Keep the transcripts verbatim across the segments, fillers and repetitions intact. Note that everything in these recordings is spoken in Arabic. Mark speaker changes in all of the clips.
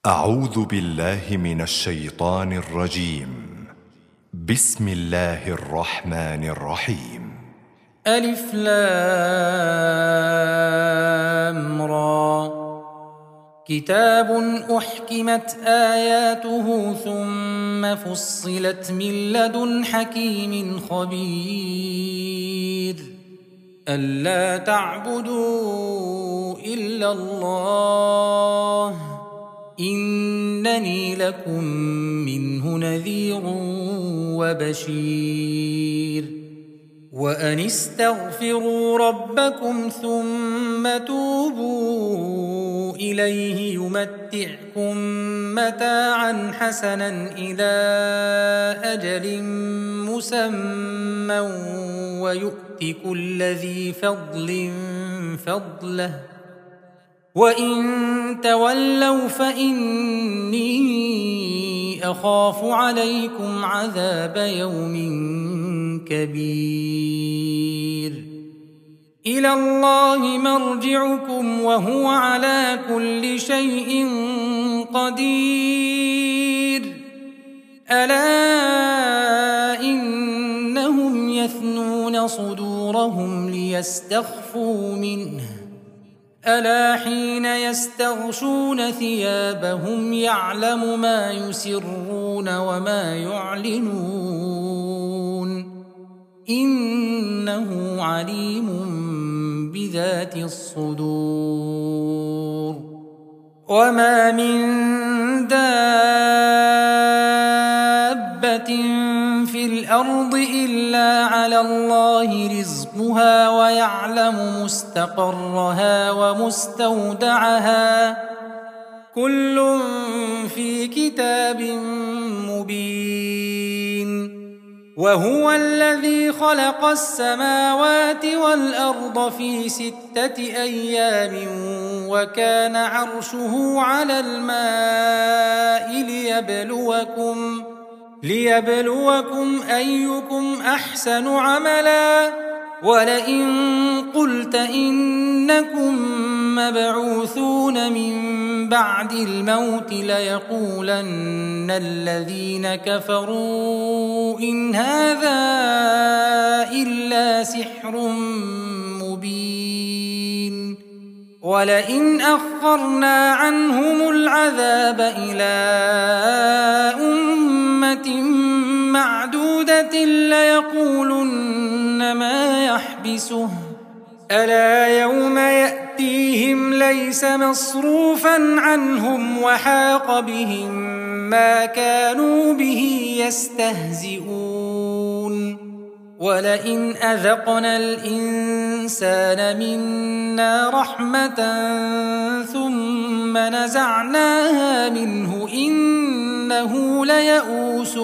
Speaker 1: أعوذ بالله من الشيطان الرجيم. بسم الله الرحمن الرحيم.
Speaker 2: ألف لام را كتاب أحكمت آياته ثم فصلت من لدن حكيم خبير ألا تعبدوا إلا الله إنني لكم منه نذير وبشير وأن استغفروا ربكم ثم توبوا إليه يمتعكم متاعا حسنا إلى أجل مسمى ويؤت كل ذي فضل فضله وإن تولوا فإني أخاف عليكم عذاب يوم كبير إلى الله مرجعكم وهو على كل شيء قدير ألا إنهم يثنون صدورهم ليستخفوا منه ألا حين يستغشون ثيابهم يعلم ما يسرون وما يعلنون إنه عليم بذات الصدور وما من دابة في الأرض إلا على الله رزقها ويعلم مستقرها ومستودعها كل في كتاب مبين وهو الذي خلق السماوات والأرض في ستة أيام وكان عرشه على الماء ليبلوكم ليبلوكم أيكم أحسن عملا ولئن قلت إنكم مبعوثون من بعد الموت ليقولن الذين كفروا إن هذا إلا سحر مبين ولئن أخرنا عنهم العذاب إلى أمة معدودة ليقولن ما يحبسه ألا يوم يأتيهم ليس مصروفا عنهم وحاق بهم ما كانوا به يستهزئون ولئن أذقنا الإنسان منا رحمة ثم نزعناها منه إنه ليئوس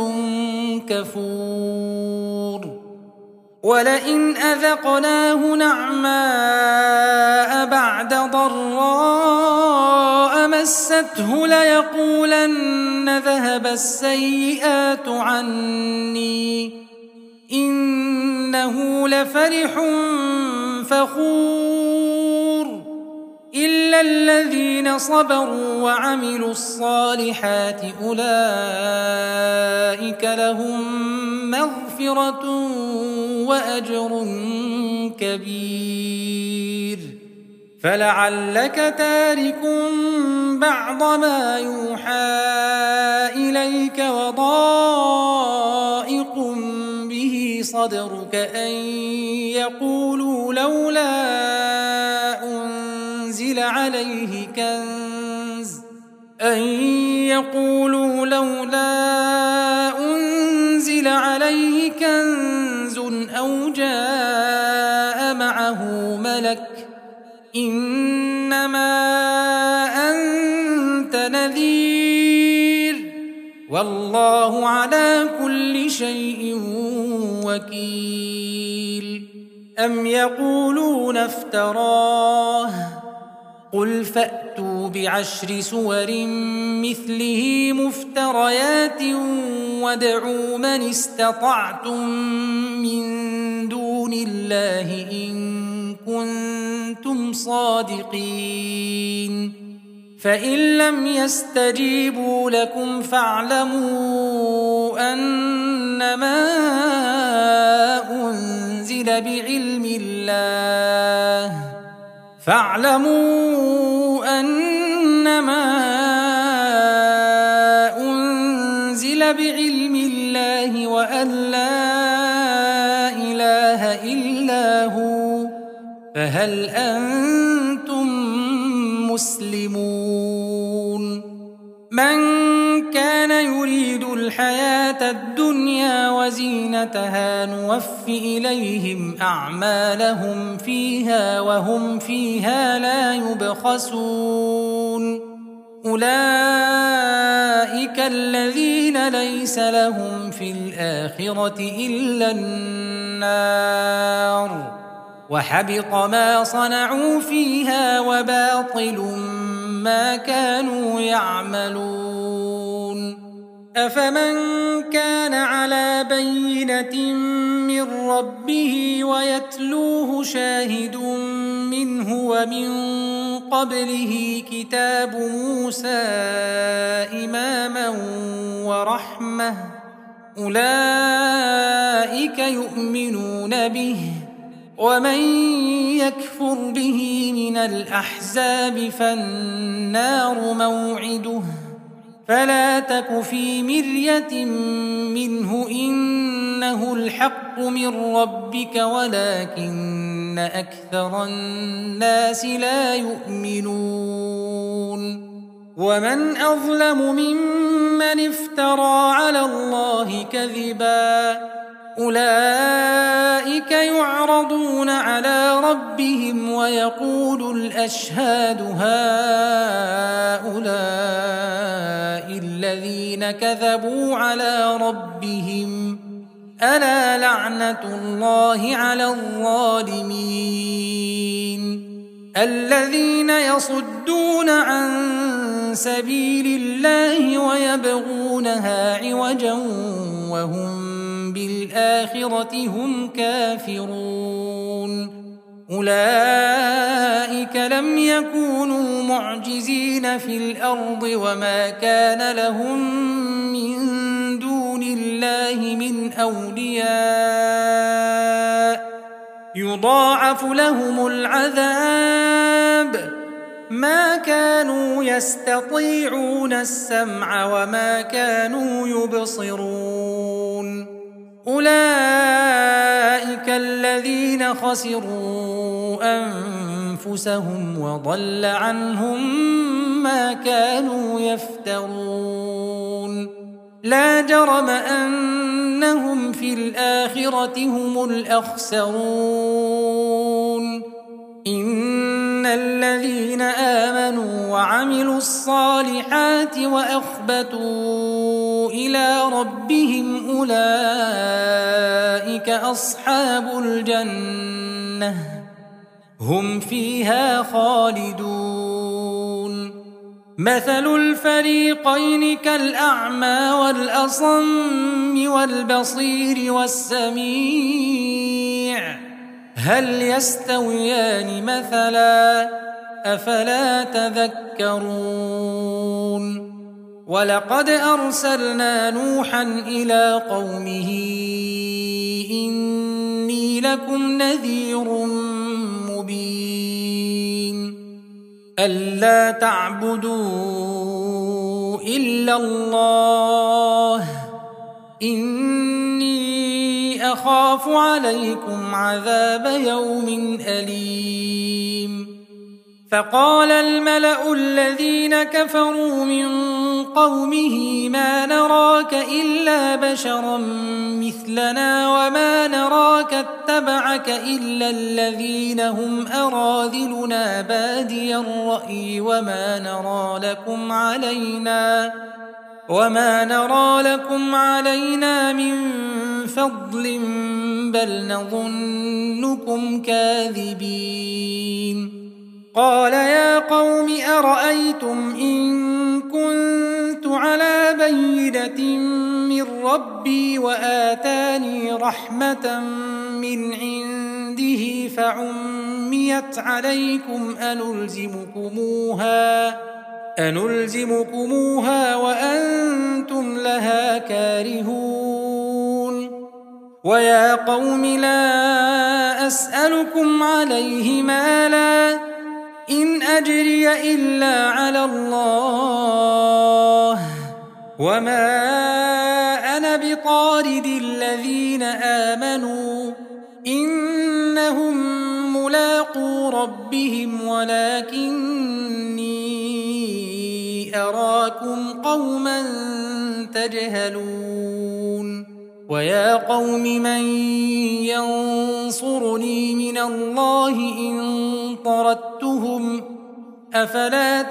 Speaker 2: كفور ولئن أذقناه نعماء بعد ضراء مسته ليقولن ذهب السيئات عني إنه لفرح فخور إلا الذين صبروا وعملوا الصالحات أولئك لهم مغفرة وأجر كبير فلعلك تارك بعض ما يوحى إليك وضائق به صدرك أن يقولوا لولا أنزل عليه كنز أن يقولوا لولا أنزل عليه كنز أو جاء معه ملك إنما أنت نذير والله على كل شيء وكيل أم يقولون افتراه قل فأتوا بعشر سور مثله مفتريات وادعوا من استطعتم من دون الله إن كنتم صادقين فإن لم يستجيبوا لكم فاعلموا أنما أنزل بعلم الله فاعلموا أنما أنزل بعلم الله وأن لا إله إلا هو فهل أنتم مسلمون من كان يريد الحياة الدنيا وزينتها نوف إليهم أعمالهم فيها وهم فيها لا يبخسون أولئك الذين ليس لهم في الآخرة إلا النار وحبط ما صنعوا فيها وباطل ما كانوا يعملون أفمن كان على بينة من ربه ويتلوه شاهد منه ومن قبله كتاب موسى إماما ورحمة أولئك يؤمنون به ومن يكفر به من الأحزاب فالنار موعده فلا تك في مرية منه إنه الحق من ربك ولكن أكثر الناس لا يؤمنون ومن أظلم ممن افترى على الله كذبا أولئك يعرضون على ربهم ويقول الأشهاد هؤلاء الذين كذبوا على ربهم ألا لعنة الله على الظالمين الذين يصدون عن سبيل الله ويبغونها عوجا وهم بالآخرة هم كافرون أولئك لم يكونوا معجزين في الأرض وما كان لهم من دون الله من أولياء يضاعف لهم العذاب ما كانوا يستطيعون السمع وما كانوا يبصرون أولئك الذين خسروا أنفسهم وضل عنهم ما كانوا يفترون لا جرم أنهم في الآخرة هم الأخسرون إن الذين آمنوا وعملوا الصالحات وأخبتوا إلى ربهم أولئك أصحاب الجنة هم فيها خالدون مثل الفريقين كالأعمى والأصم والبصير والسميع هل يستويان مثلا أفلا تذكرون ولقد أرسلنا نوحا إلى قومه إني لكم نذير مبين ألا تعبدوا إلا الله إني أخاف عليكم عذاب يوم أليم فقال الملأ الذين كفروا من قومه ما نراك إلا بشرا مثلنا وما نراك اتبعك إلا الذين هم أراذلنا بادي الرأي وما نرى لكم علينا وما نرى لكم علينا من فضل بل نظنكم كاذبين قال يا قوم أرأيتم إن كنت على بينة من ربي وآتاني رحمة من عنده فعميت عليكم أنلزمكموها أنلزمكموها وأنتم لها كارهون ويا قوم لا أسألكم عليه مالا إن أجري إلا على الله وما أنا بطارد الذين آمنوا إنهم ملاقو ربهم ولكني أراكم قوما تجهلون ويا قوم من ينصرني من الله إن طردتهم أفلا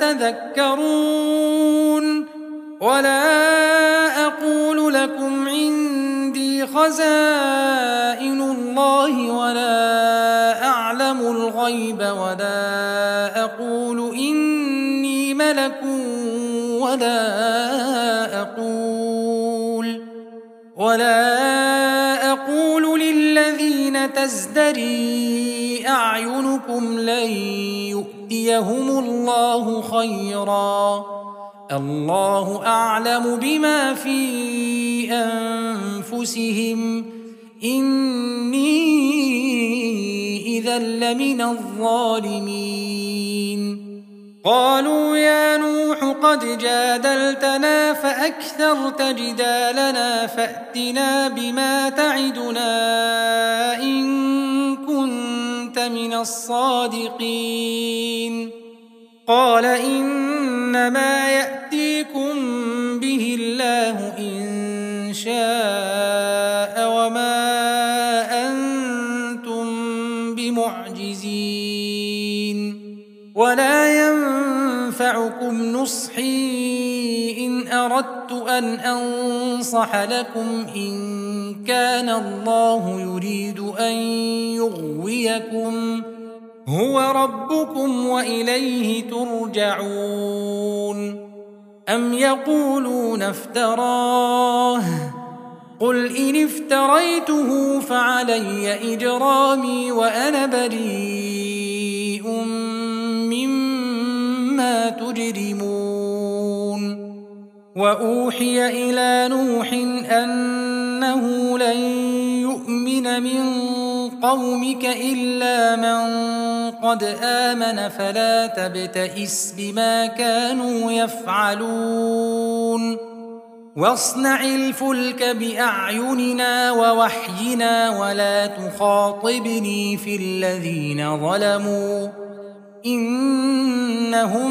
Speaker 2: تذكرون ولا أقول لكم عندي خزائن الله ولا أعلم الغيب ولا أقول إني ملك ولا أقول ولا أقول للذين تزدري أعينكم لن يؤتيهم الله خيرا الله أعلم بما في أنفسهم إني إذا لمن الظالمين قالوا يا نوح قد جادلتنا فأكثرت جدالنا فأتنا بما تعدنا إن كنت من الصادقين قال إنما يأتيكم به الله إن شاء وما أنتم بمعجزين ولا ينفعكم نصحي إن أردت أن أنصح لكم إن كان الله يريد أن يغويكم هو ربكم وإليه ترجعون أم يقولون افتراه قل إن افتريته فعلي إجرامي وأنا بريء مما تجرمون وأوحي إلى نوح أنه لن يؤمن من قومك إلا من قد آمن فلا تبتئس بما كانوا يفعلون واصنع الفلك بأعيننا ووحينا ولا تخاطبني في الذين ظلموا إنهم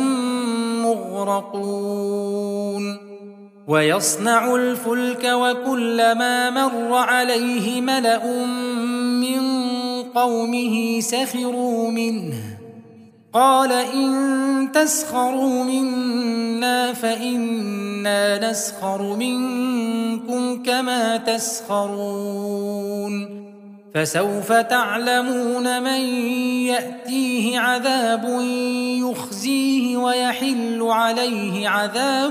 Speaker 2: مغرقون ويصنع الفلك وكلما مر عليه ملأ من قومه سخروا منه قال إن تسخروا منا فإنا نسخر منكم كما تسخرون فسوف تعلمون من يأتيه عذاب يخزيه ويحل عليه عذاب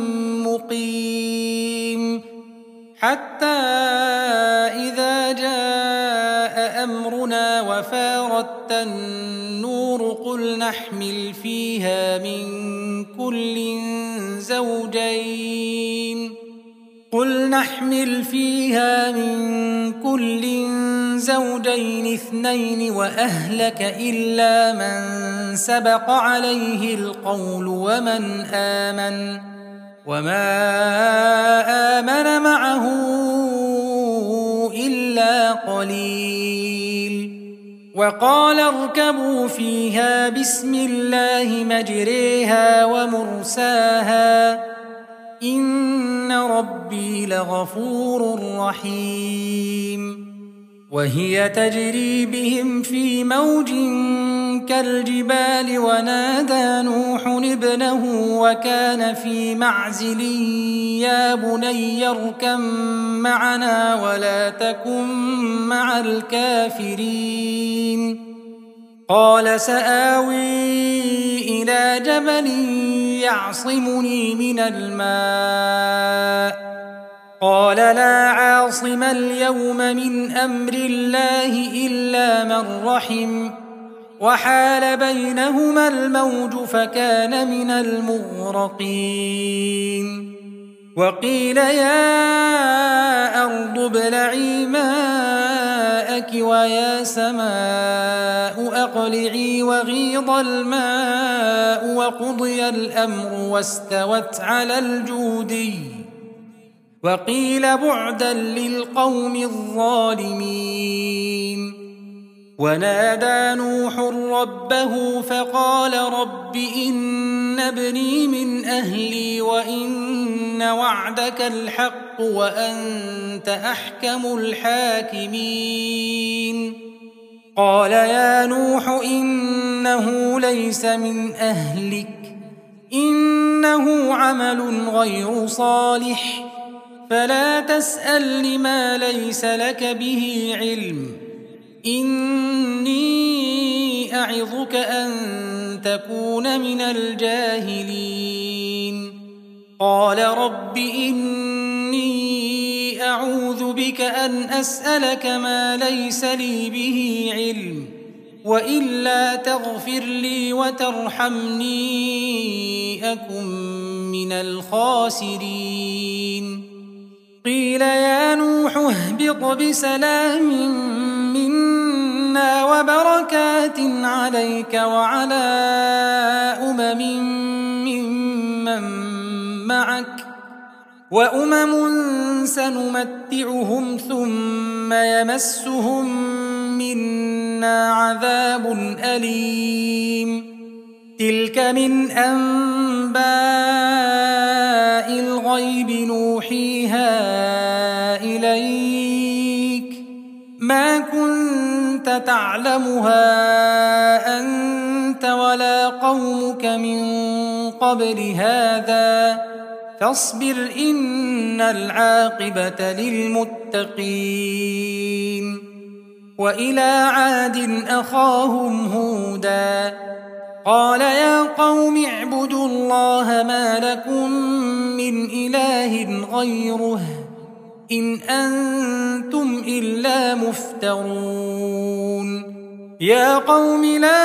Speaker 2: مقيم حتى إذا جاء أمرنا وفارت النور قل نحمل فيها من كل زوجين قل نحمل فيها من كل زوجين اثنين وأهلك إلا من سبق عليه القول ومن آمن وما آمن معه إلا قليل وقال اركبوا فيها بسم الله مجريها ومرساها إن ربي لغفور رحيم وهي تجري بهم في موج كالجبال ونادى نوح ابنه وكان في معزل يا بني اركب معنا ولا تكن مع الكافرين قال سآوي إلى جبل يعصمني من الماء قال لا عاصم اليوم من أمر الله إلا من رحم وحال بينهما الموج فكان من المغرقين وقيل يا أرض ابلعي ماءك ويا سماء أقلعي وغيض الماء وقضي الأمر واستوت على الجودي وقيل بعدا للقوم الظالمين ونادى نوح ربه فقال رب إن ابني من أهلي وإن وعدك الحق وأنت أحكم الحاكمين قال يا نوح إنه ليس من أهلك إنه عمل غير صالح فلا تسأل لما ليس لك به علم إني أعظك أن تكون من الجاهلين قال رب إني أعوذ بك أن أسألك ما ليس لي به علم وإلا تغفر لي وترحمني أكن من الخاسرين قيل يا نوح اهبط بسلام منا وبركات عليك وعلى أمم ممن معك وأمم سنمتعهم ثم يمسهم منا عذاب أليم تلك من أنباء الغيب نوحيها إليك ما كنت تعلمها أنت ولا قومك من قبل هذا فاصبر إن العاقبة للمتقين وإلى عاد أخاهم هودا قال يا قوم اعبدوا الله ما لكم من إله غيره إن أنتم إلا مفترون يا قوم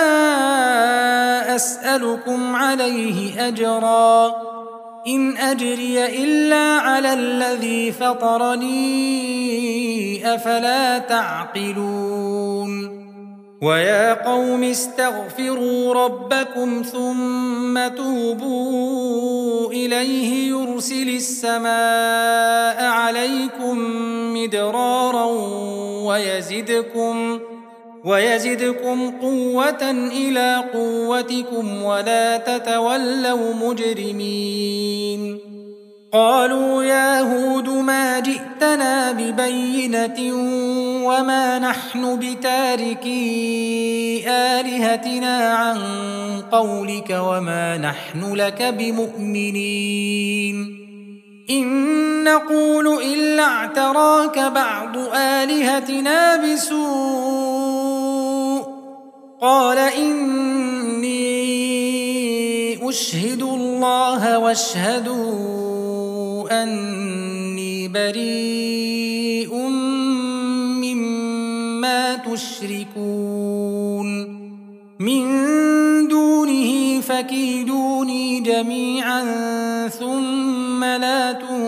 Speaker 2: لا أسألكم عليه أجرا إن أجري إلا على الذي فطرني أفلا تعقلون ويا قوم استغفروا ربكم ثم توبوا إليه يرسل السماء عليكم مدرارا ويزدكم ويزدكم قوة إلى قوتكم ولا تتولوا مجرمين قالوا يا هود ما جئتنا ببينة وما نحن بتاركي آلهتنا عن قولك وما نحن لك بمؤمنين إن نقول إلا اعتراك بعض آلهتنا بسوء قال إني أشهد الله واشهدوا أني بريء مما تشركون من دونه فكيدوني جميعا ثم لا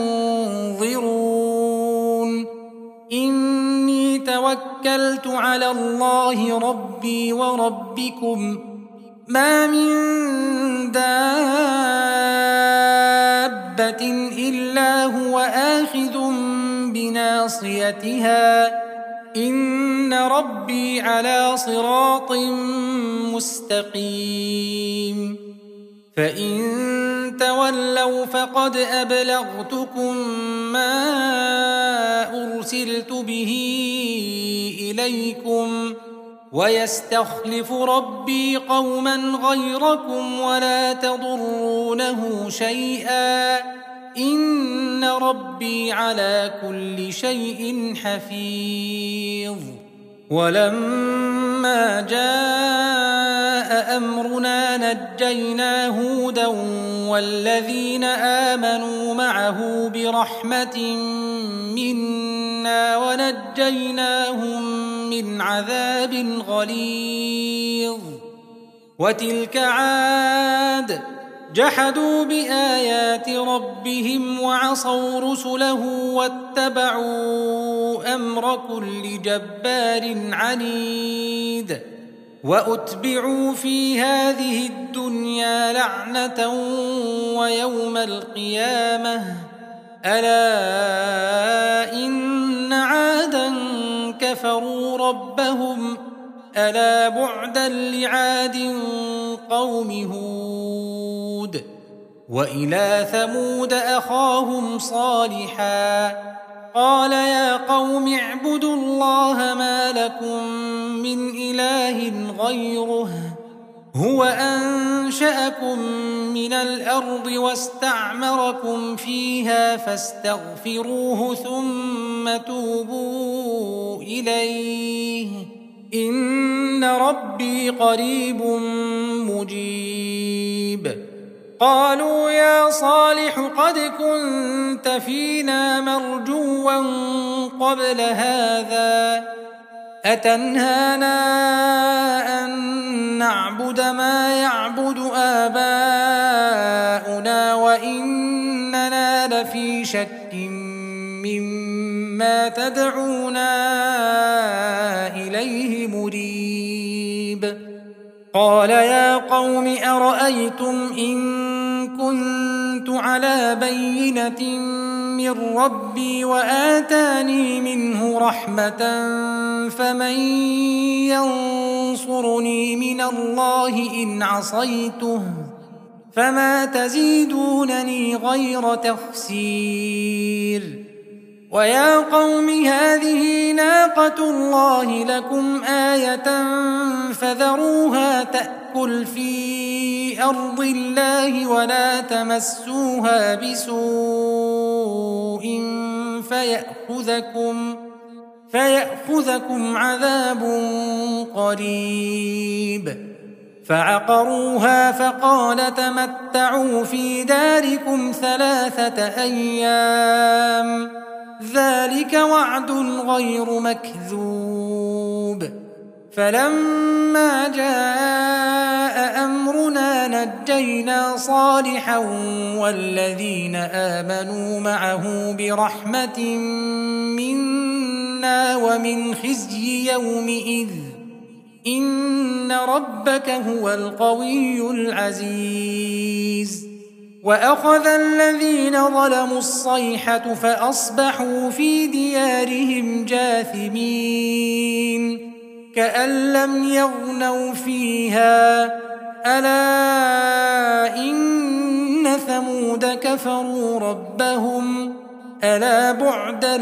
Speaker 2: تنظرون إني توكلت على الله ربي وربكم ما من دابة إلا هو آخذ بناصيتها إن ربي على صراط مستقيم فإن تولوا فقد أبلغتكم ما أرسلت به إليكم ويستخلف ربي قوما غيركم ولا تضرونه شيئا إن ربي على كل شيء حفيظ ولما جاء جاء أمرنا نجينا هودا والذين آمنوا معه برحمة منا ونجيناهم من عذاب غليظ وتلك عاد جحدوا بآيات ربهم وعصوا رسله واتبعوا أمر كل جبار عنيد وأتبعوا في هذه الدنيا لعنة ويوم القيامة ألا إن عادا كفروا ربهم ألا بعدا لعاد قوم هود وإلى ثمود أخاهم صالحا قال يا قوم اعبدوا الله ما لكم من إله غيره هو أنشأكم من الأرض واستعمركم فيها فاستغفروه ثم توبوا إليه إن ربي قريب مجيب قالوا يا صالح قد كنت فينا مرجوا قبل هذا أتنهانا أن نعبد ما يعبد آباؤنا وإننا لفي شك مما تدعونا إليه مريب قال يا قوم أرأيتم إن كنت على بينة من ربي وآتاني منه رحمة فمن ينصرني من الله إن عصيته فما تزيدونني غير تخسير ويا قوم هذه ناقة الله لكم آية فذروها تأكل في أرض الله ولا تمسوها بسوء فيأخذكم فيأخذكم عذاب قريب فعقروها فقال تمتعوا في داركم ثلاثة أيام ذلك وعد غير مكذوب فلما جاء أمرنا نجينا صالحا والذين آمنوا معه برحمة منا ومن خزي يومئذ إن ربك هو القوي العزيز وأخذ الذين ظلموا الصيحة فأصبحوا في ديارهم جاثمين كأن لم يغنوا فيها ألا إن ثمود كفروا ربهم ألا بعدا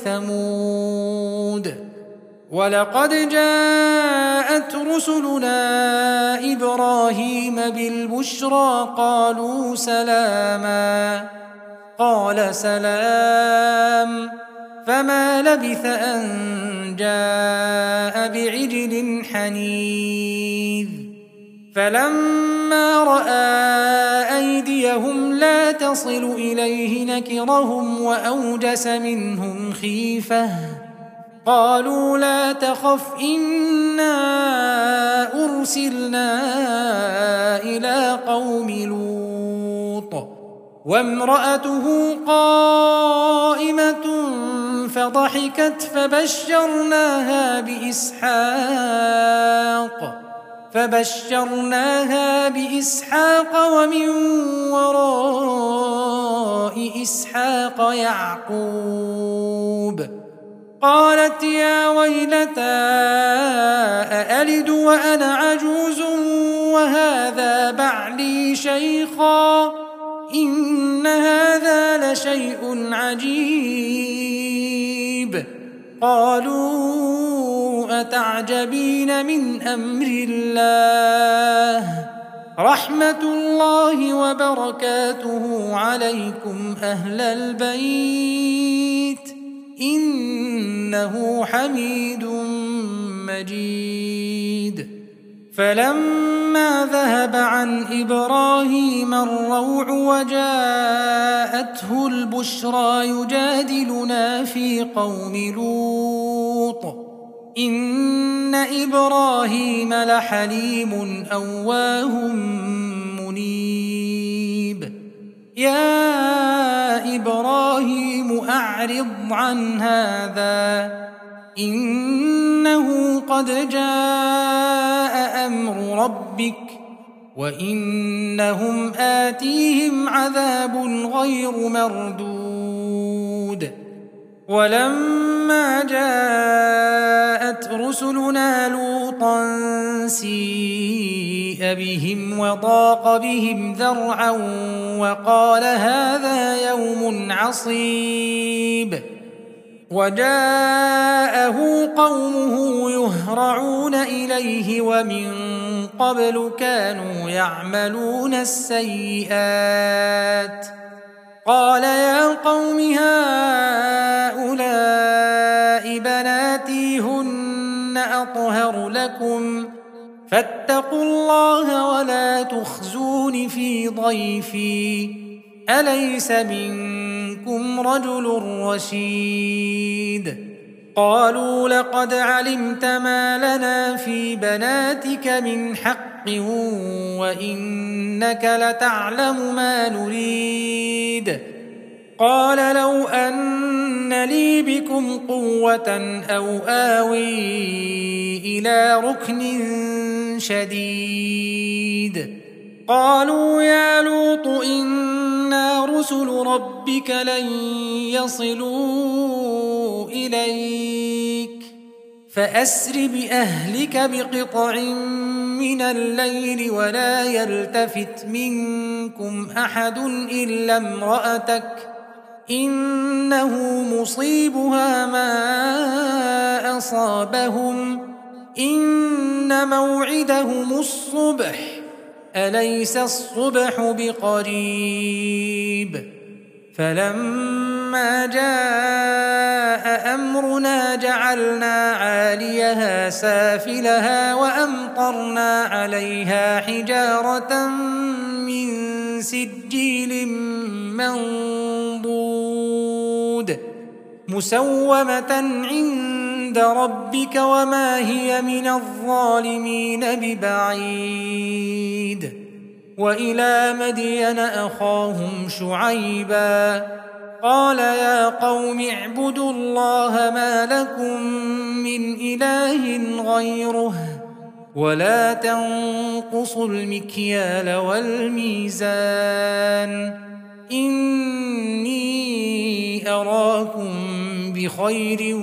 Speaker 2: لثمود ولقد جاءت رسلنا إبراهيم بالبشرى قالوا سلاما قال سلام فما لبث أن جاء بعجل حنيذ فلما رأى أيديهم لا تصل إليه نكرهم وأوجس منهم خيفة قالوا لا تخف إنا أرسلنا إلى قوم لوط وامرأته قائمة فضحكت فبشرناها بإسحاق فبشرناها بإسحاق ومن وراء إسحاق يعقوب قالت يا ويلتى أألد وأنا عجوز وهذا بعلي شيخا إن هذا لشيء عجيب قالوا أتعجبين من أمر الله رحمة الله وبركاته عليكم أهل البيت إنه حميد مجيد فلما ذهب عن إبراهيم الروع وجاءته البشرى يجادلنا في قوم لوط إن إبراهيم لحليم أواه منيب يا إبراهيم أعرض عن هذا إنه قد جاء أمر ربك وإنهم آتيهم عذاب غير مردود ولما جاءت رسلنا لوطا سيء بهم وضاق بهم ذرعا وقال هذا يوم عصيب وجاءه قومه يهرعون إليه ومن قبل كانوا يعملون السيئات قال يا قوم هؤلاء بناتي هن أطهر لكم فاتقوا الله ولا تخزون في ضيفي أليس منكم رجل رشيد قالوا لقد علمت ما لنا في بناتك من حق وإنك لتعلم ما نريد قال لو أن لي بكم قوة أو آوي إلى ركن شديد قالوا يا لوط إنا رسل ربك لن يصلوا إليك فأسر بأهلك بقطع من الليل ولا يلتفت منكم أحد إلا امرأتك إنه مصيبها ما أصابهم إن موعدهم الصبح أليس الصبح بقريب فلما جاء أمرنا جعلنا عاليها سافلها وأمطرنا عليها حجارة من سجيل منضود مسومة عند ربك وما هي من الظالمين ببعيد وإلى مدين أخاهم شعيبا قال يا قوم اعبدوا الله ما لكم من إله غيره ولا تنقصوا المكيال والميزان إني أراكم بخير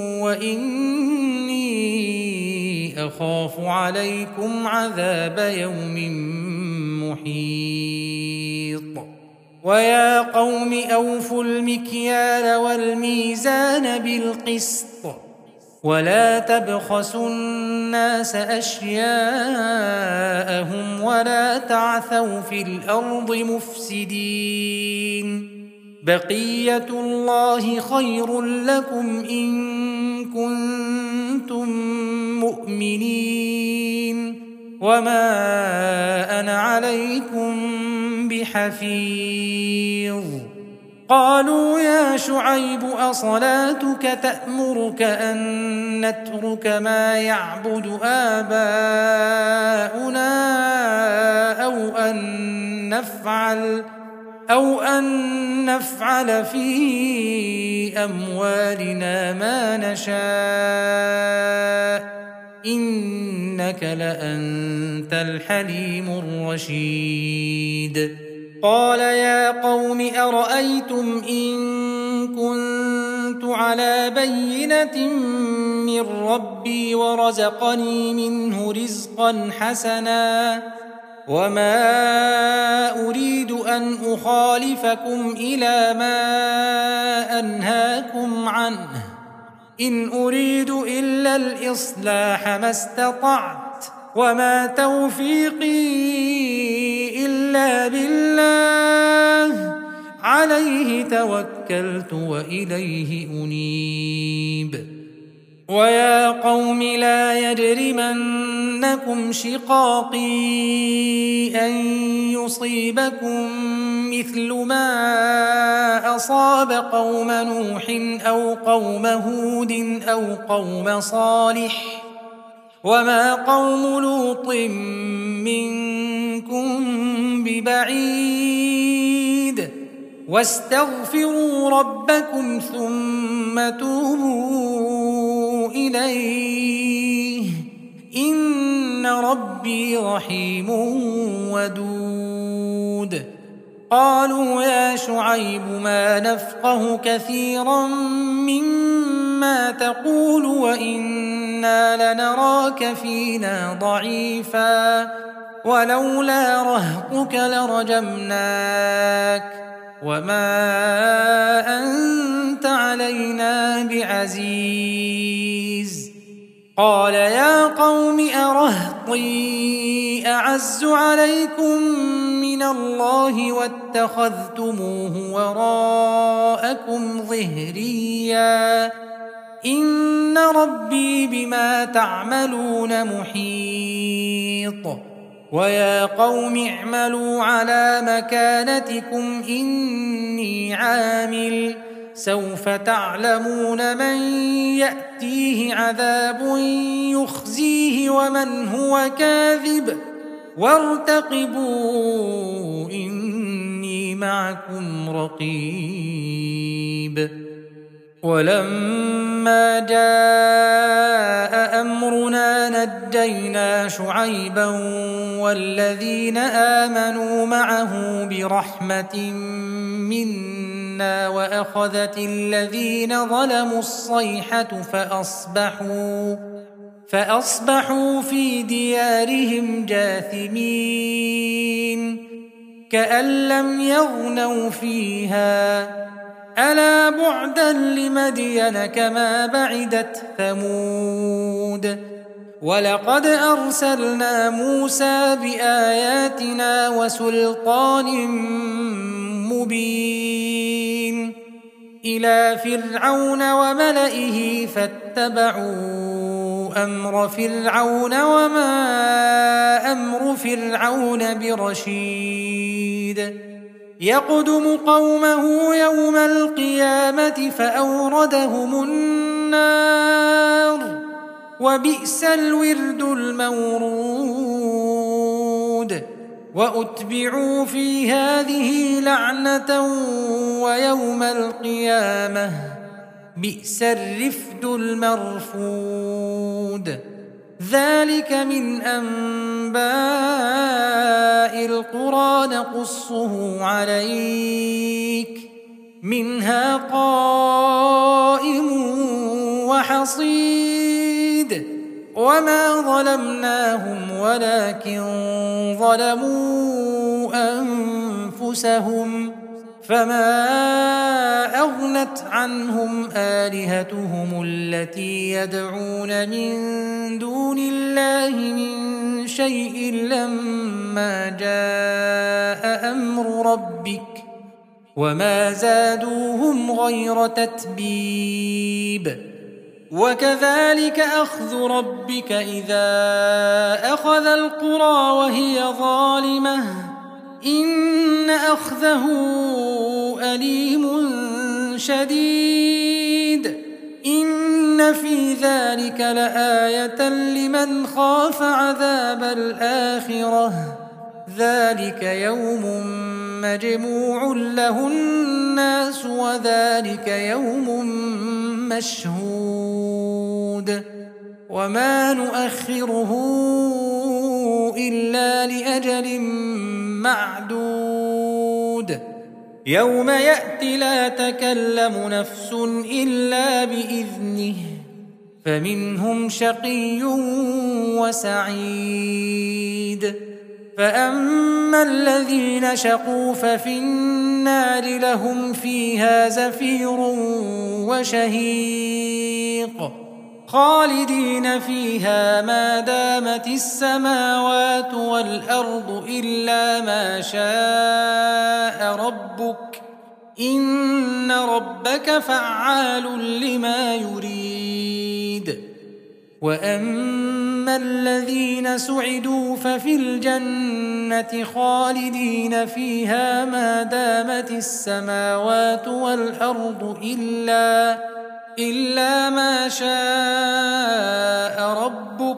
Speaker 2: وإني أخاف عليكم عذاب يوم محيط ويا قوم أوفوا المكيال والميزان بالقسط ولا تبخسوا الناس أشياءهم ولا تعثوا في الأرض مفسدين بقية الله خير لكم إن كنتم مؤمنين وما أنا عليكم بحفيظ قالوا يا شعيب أصلاتك تأمرك أن نترك ما يعبد آباؤنا أو أن نفعل أو أن نفعل في أموالنا ما نشاء إنك لأنت الحليم الرشيد قال يا قوم أرأيتم إن كنت على بينة من ربي ورزقني منه رزقا حسنا وما أريد أن أخالفكم إلى ما أنهاكم عنه إن أريد إلا الإصلاح ما استطعت وما توفيقي إلا بالله عليه توكلت وإليه أنيب ويا قوم لا يجرمنكم شقاقي أن يصيبكم مثل ما أصاب قوم نوح أو قوم هود أو قوم صالح وما قوم لوط منكم ببعيد واستغفروا ربكم ثم توبوا إليه إن ربي رحيم ودود. قالوا يا شعيب ما نفقه كثيرا مما تقول وإنا لنراك فينا ضعيفا ولولا رهطك لرجمناك وما أنت علينا بعزيز. قال يا قوم أرهطي أعز عليكم من الله واتخذتموه وراءكم ظهريا إن ربي بما تعملون محيط. ويا قوم اعملوا على مكانتكم إني عامل سوف تعلمون من يأتيه عذاب يخزيه ومن هو كاذب وارتقبوا إني معكم رقيب. ولما جاء أمرنا نجينا شعيبا والذين آمنوا معه برحمة منا وأخذت الذين ظلموا الصيحة فأصبحوا فأصبحوا في ديارهم جاثمين كأن لم يغنوا فيها ألا بعدا لمدين كما بعدت ثمود. ولقد أرسلنا موسى بآياتنا وسلطان مبين إلى فرعون وملئه فاتبعوا أمر فرعون وما أمر فرعون برشيد. يقدم قومه يوم القيامة فأوردهم النار وبئس الورد المورود. وأتبعوا في هذه لعنة ويوم القيامة بئس الرفد المرفود. ذلك من أنباء القرى نقصه عليك منها قائم وحصيد. وما ظلمناهم ولكن ظلموا أنفسهم فما أغنت عنهم آلهتهم التي يدعون من دون الله من شيء لما جاء أمر ربك وما زادوهم غير تتبيب. وكذلك أخذ ربك إذا أخذ القرى وهي ظالمة إن أخذه أليم شديد. إن في ذلك لآية لمن خاف عذاب الآخرة ذلك يوم مجموع له الناس وذلك يوم مشهود وما نؤخره إلا لأجل معدود. يوم يأتي لا تكلم نفس إلا بإذنه فمنهم شقي وسعيد. فأما الذين شقوا ففي النار لهم فيها زفير وشهيق خالدين فيها ما دامت السماوات والأرض إلا ما شاء ربك إن ربك فعال لما يريد. وأما الذين سعدوا ففي الجنة خالدين فيها ما دامت السماوات والأرض إلا, إلا ما شاء ربك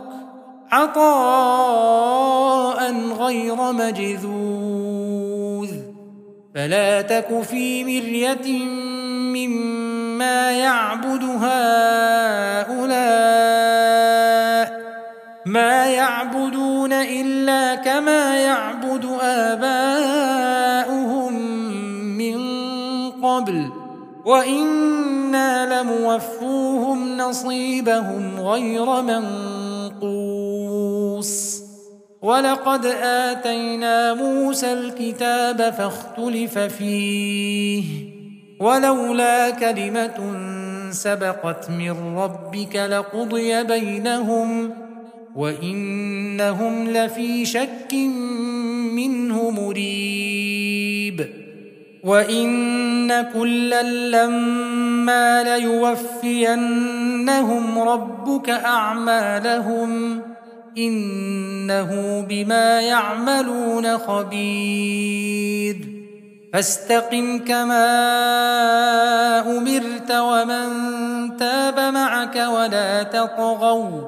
Speaker 2: عطاء غير مجذوذ. فلا تك في مرية مما يعبد هؤلاء، ما يعبدون إلا كما يعبد آباؤهم من قبل، وإنا لموفوهم نصيبهم غير منقوص. ولقد آتينا موسى الكتاب فاختلف فيه، ولولا كلمة سبقت من ربك لقضي بينهم وإنهم لفي شك منه مريب. وإن كلا لما ليوفينهم ربك أعمالهم إنه بما يعملون خبير. فاستقم كما أمرت ومن تاب معك ولا تطغوا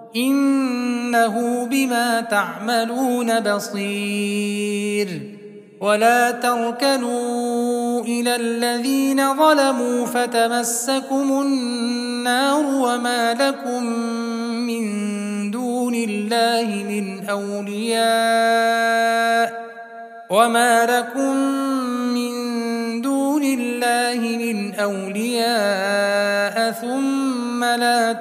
Speaker 2: إنه بما تعملون بصير. ولا تركنوا إلى الذين ظلموا فتمسكم النار وما لكم من دون الله من أولياء وما لكم من دون الله من أولياء ثم لا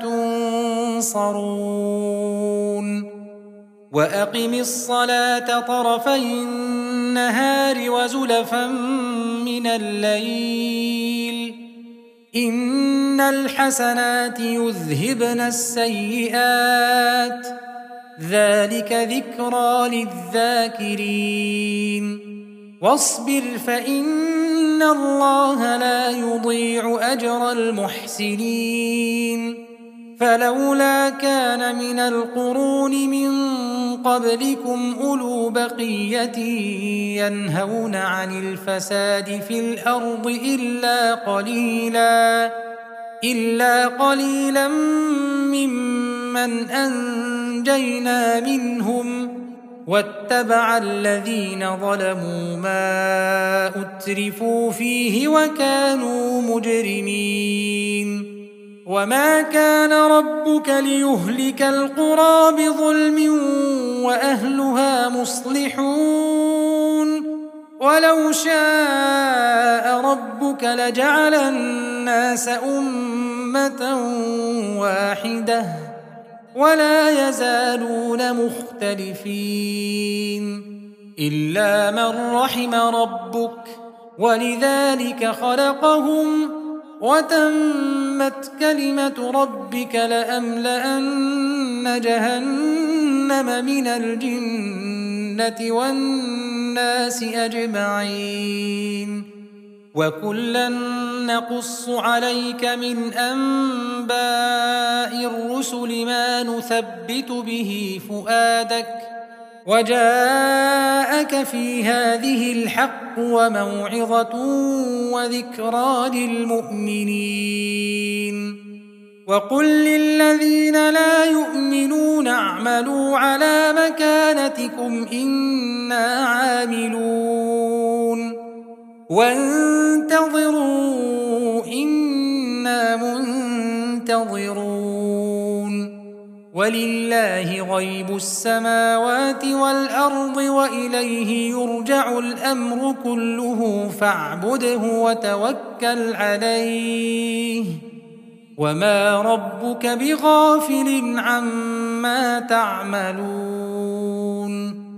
Speaker 2: تنصرون. وأقم الصلاة طرفي النهار وزلفا من الليل إن الحسنات يذهبن السيئات ذلك ذكرى للذاكرين. واصبر فإن الله لا يضيع أجر المحسنين. فلولا كان من القرون من قبلكم أولو بقية ينهون عن الفساد في الأرض إلا قليلا إلا قليلا ممن أنجينا منهم واتبع الذين ظلموا ما أترفوا فيه وكانوا مجرمين. وما كان ربك ليهلك القرى بظلم وأهلها مصلحون. ولو شاء ربك لجعل الناس أمة واحدة ولا يزالون مختلفين إلا من رحم ربك ولذلك خلقهم وتمت كلمة ربك لأملأن جهنم من الجنة والناس أجمعين. وكلا نقص عليك من أنباء الرسل ما نثبت به فؤادك وجاءك في هذه الحق وموعظة وذكرى للمؤمنين. وقل للذين لا يؤمنون اعملوا على مكانتكم إنا عاملون وانتظروا إنا منتظرون. ولله غيب السماوات والأرض وإليه يرجع الأمر كله فاعبده وتوكل عليه وما ربك بغافل عما تعملون.